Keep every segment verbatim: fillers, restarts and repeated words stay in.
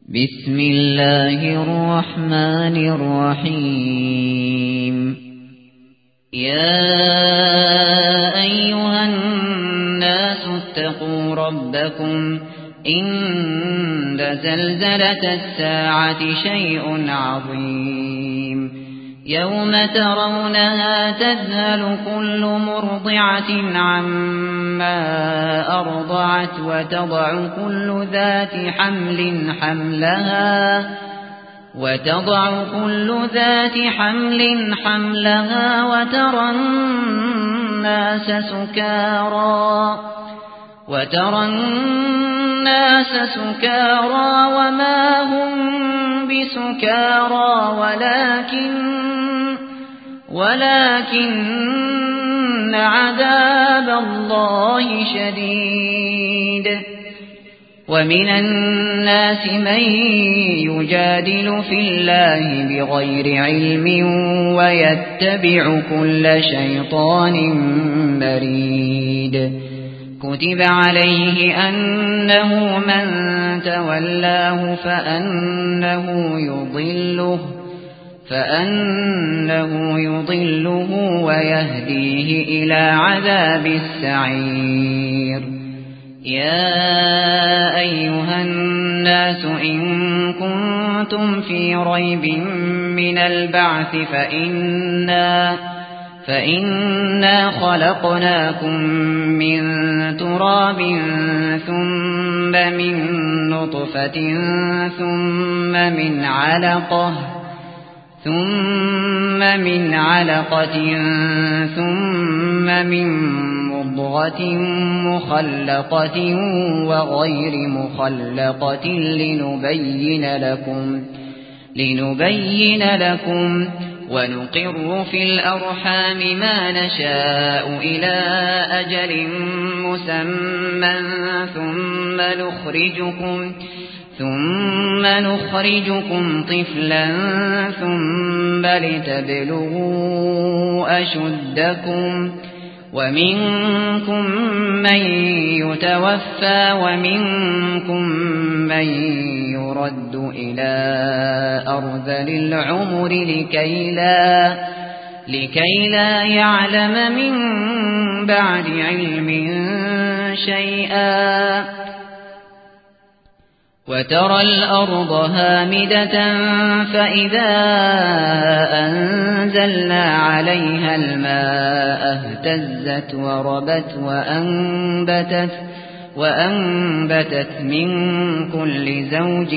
بسم الله الرحمن الرحيم يا أيها الناس اتقوا ربكم إن زلزلة الساعة شيء عظيم يوم ترونها تذهل كل مرضعة عما أرضعت وتضع كل ذات حمل حملها وتضع كل ذات حمل حملها وترى الناس سكارى وترى الناس سكارى وما هم بسكارى ولكن ولكن عذاب الله شديد ومن الناس من يجادل في الله بغير علم ويتبع كل شيطان مريد كتب عليه أنه من تولاه فأنه يضله فأنه يضله ويهديه إلى عذاب السعير يا أيها الناس إن كنتم في ريب من البعث فإنا فإنا خلقناكم من تراب ثم من نطفة ثم من علقة ثم من علقة ثم من مضغة مخلقة وغير مخلقة لنبين لكم لنبين لكم ونقر في الأرحام ما نشاء إلى أجل مسمى ثم نخرجكم ثم نخرجكم طفلا ثم لتبلغوا أشدكم ومنكم من يتوفى ومنكم من يرد إلى أرذل العمر لكي لا, لكي لا يعلم من بعد علم شيئا وترى الأرض هامدة فإذا أنزلنا عليها الماء اهتزت وربت وأنبتت, وأنبتت من كل زوج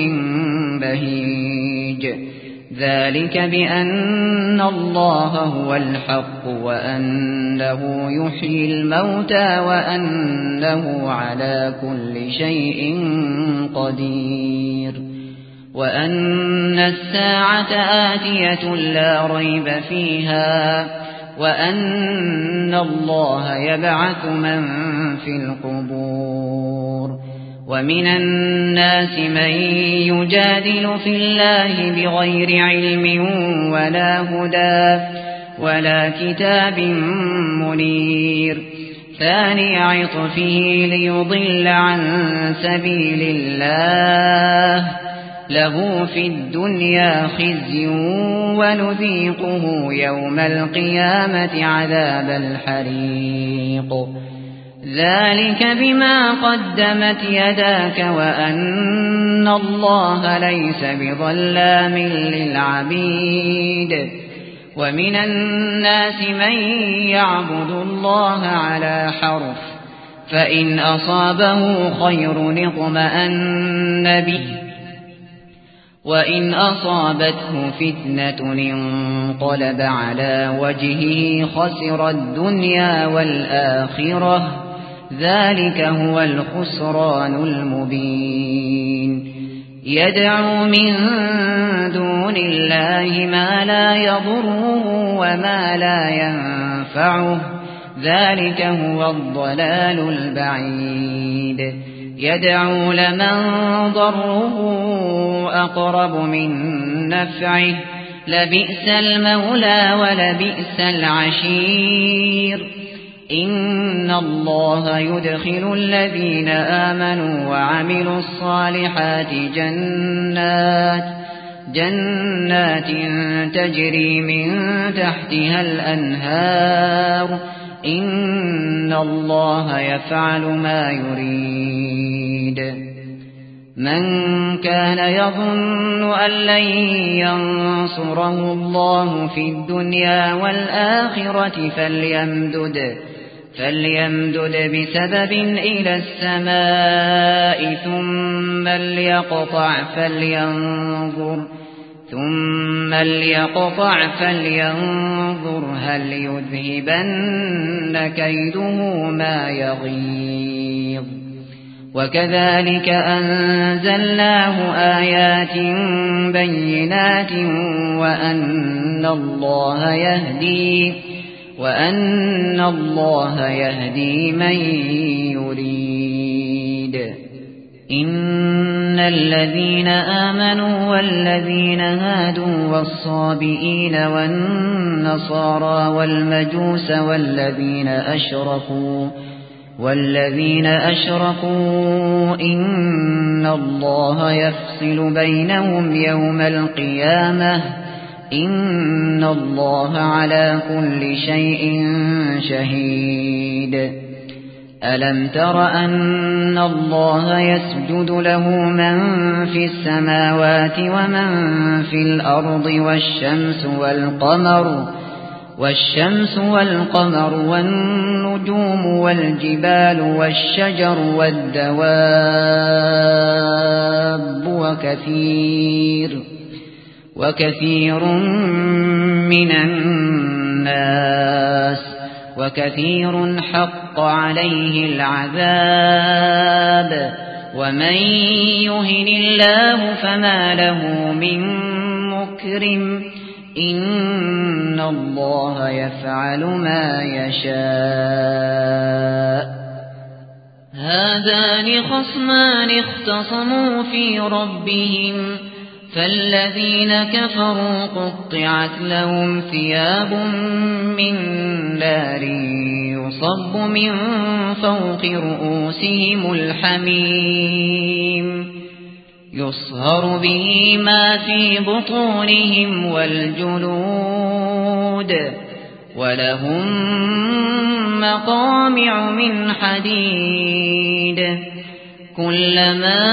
بهيج ذلك بأن الله هو الحق وأنه يحيي الموتى وأنه على كل شيء قدير وأن الساعة آتية لا ريب فيها وأن الله يبعث من في القبور ومن الناس من يجادل في الله بغير علم ولا هدى ولا كتاب منير ثاني عطفه ليضل عن سبيل الله له في الدنيا خزي ونذيقه يوم القيامة عذاب الحريق ذلك بما قدمت يداك وأن الله ليس بظلام للعبيد ومن الناس من يعبد الله على حرف فإن أصابه خير اطمأن به وإن أصابته فتنة انقلب على وجهه خسر الدنيا والآخرة ذلك هو الخسران المبين يدعو من دون الله ما لا يضره وما لا ينفعه ذلك هو الضلال البعيد يدعو لمن ضره أقرب من نفعه لبئس المولى ولبئس العشير إن الله يدخل الذين آمنوا وعملوا الصالحات جنات جنات تجري من تحتها الأنهار إن الله يفعل ما يريد. من كان يظن أن لن ينصره الله في الدنيا والآخرة فليمدد فليمدد بسبب إلى السماء ثم ليقطع فلينظر ثم ليقطع فلينظر هل يذهبن كيده ما يغيظ. وكذلك أنزلناه آيات بينات وأن الله يهدي وأن الله يهدي من يريد. إن الذين آمنوا والذين هادوا والصابئين والنصارى والمجوس والذين أشركوا والذين أشركوا إن الله يفصل بينهم يوم القيامة إن الله على كل شيء شهيد. ألم تر أن الله يسجد له من في السماوات ومن في الأرض والشمس والقمر والشمس والقمر والنجوم والجبال والشجر والدواب وكثير وكثير من الناس وكثير حق عليه العذاب ومن يهن الله فما له من مكرم إن الله يفعل ما يشاء. هذان خصمان اختصموا في ربهم فالذين كفروا قطعت لهم ثياب من نار يصب من فوق رؤوسهم الحميم يصهر به ما في بطونهم والجلود ولهم مقامع من حديد كلما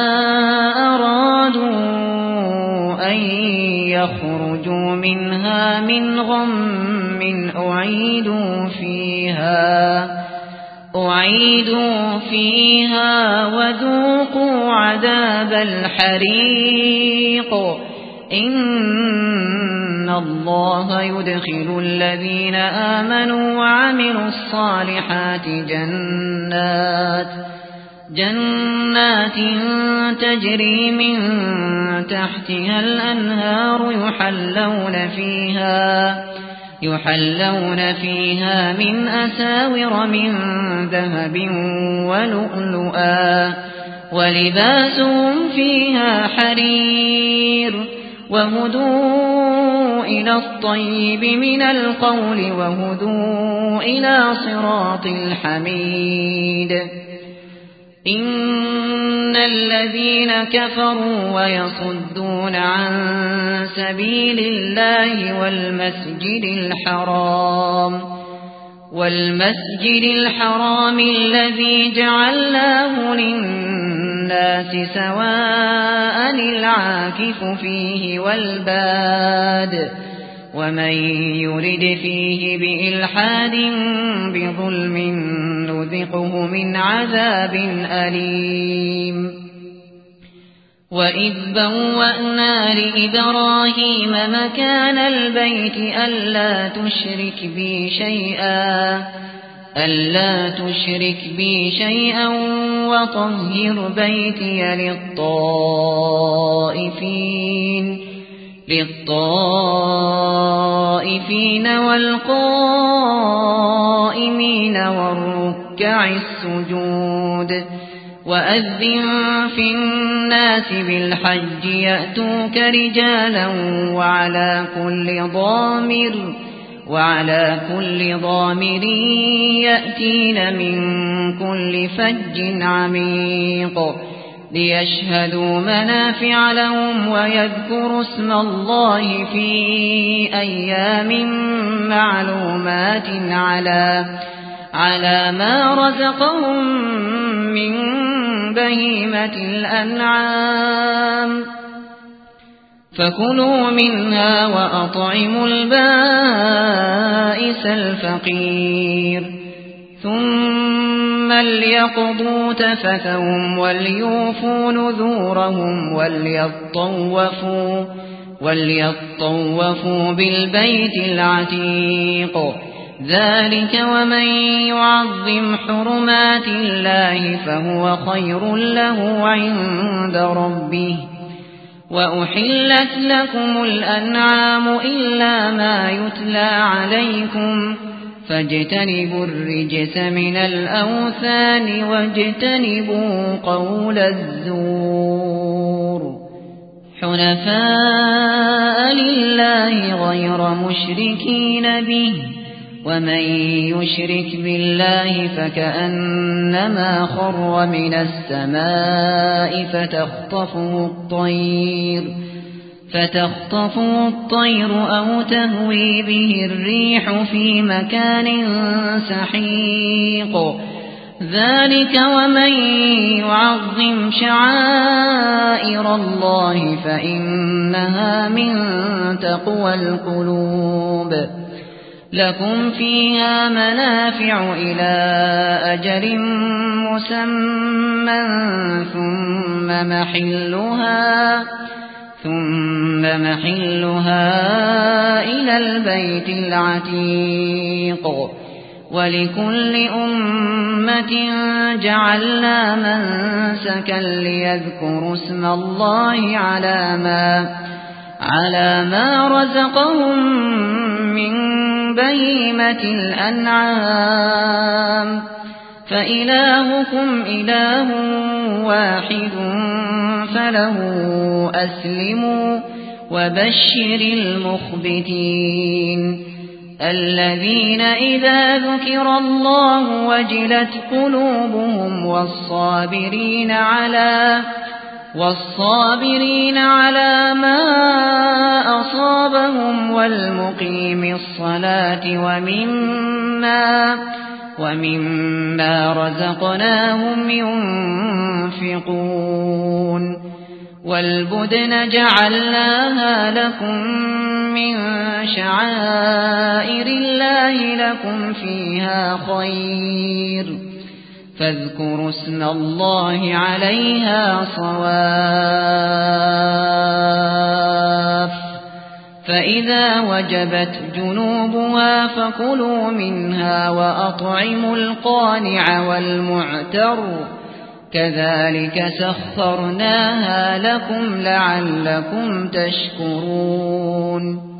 أرادوا أن يخرجوا منها من غم أعيدوا فيها أعيدوا فيها وذوقوا عذاب الحريق إن الله يدخل الذين آمنوا وعملوا الصالحات جنات جنات تجري من تحتها الأنهار يحلون فيها يحلون فيها من أساور من ذهب ولؤلؤا ولباسهم فيها حرير وهدوا إلى الطيب من القول وهدوا إلى صراط الحميد. إن الذين كفروا ويصدون عن سبيل الله والمسجد الحرام والمسجد الحرام الذي جعلناه للناس سواء العاكف فيه والباد ومن يرد فيه بإلحاد بظلم نذقه من عذاب أليم. وإذ بوأنا لإبراهيم مكان البيت ألا تشرك بي شيئا ألا تشرك بي شيئا وطهر بيتي للطائفين للطائفين والقائمين والركع السجود. وأذن في الناس بالحج يأتوك رجالا وعلى كل ضامر وعلى كل ضامر يأتين من كل فج عميق ليشهدوا منافع لهم ويذكروا اسم الله في أيام معلومات على على ما رزقهم من بهيمة الأنعام فكلوا منها وأطعموا البائس الفقير ثم ليقضوا تفثهم وليوفوا نذورهم وليطوفوا وليطوفوا بالبيت العتيق ذلك ومن يعظم حرمات الله فهو خير له عند ربه وأحلت لكم الأنعام إلا ما يتلى عليكم فاجتنبوا الرجس من الأوثان واجتنبوا قول الزور حنفاء لله غير مشركين به ومن يشرك بالله فكأنما خر من السماء فتخطفه الطير فتخطفه الطير أو تهوي به الريح في مكان سحيق ذلك ومن يعظم شعائر الله فإنها من تقوى القلوب لكم فيها منافع إلى أجل مسمى ثم محلها ثم محلها إلى البيت العتيق ولكل أمة جعلنا منسكا ليذكروا اسم الله على ما على ما رزقهم من بهيمة الأنعام فإلهكم إله واحد فله أسلموا وبشر المخبتين الذين إذا ذكر الله وجلت قلوبهم والصابرين على والصابرين على ما أصابهم والمقيم الصلاة ومما ومما رزقناهم ينفقون والبدن جعلناها لكم من شعائر الله لكم فيها خير فاذكروا اسم الله عليها صواف فإذا وجبت جنوبها فكلوا منها وأطعموا القانع والمعتر كذلك سخرناها لكم لعلكم تشكرون